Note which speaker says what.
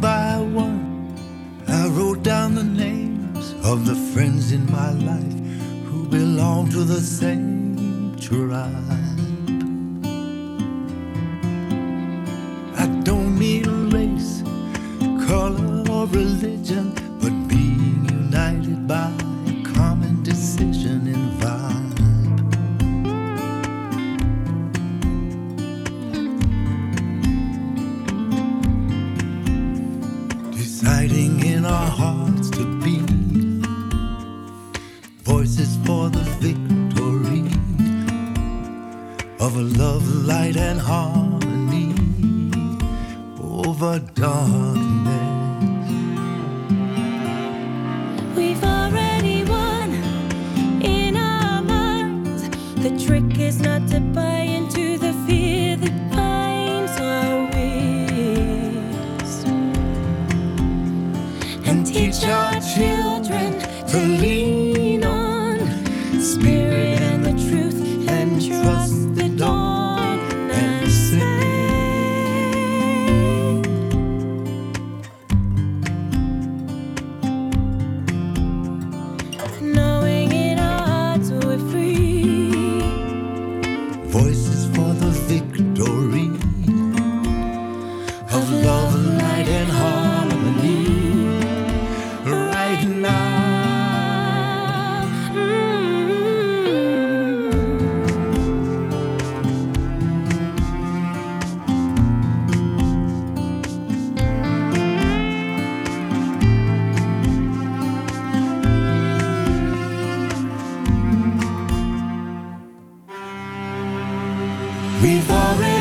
Speaker 1: by one, I wrote down the names of the friends in my life who belong to the same tribe. I don't mean race, color, or religion, but being united by a common decision and vibe. Deciding in our hearts to be voices for the victory of a love, light, and harmony over darkness.
Speaker 2: We've already won in our minds. The trick is not to buy into the fear that binds our ways, and teach our children to lean on spirit and the truth and trust the dawn and say, knowing in our hearts we're free.
Speaker 1: Voices for the victory of love, light, and harmony right now. We've already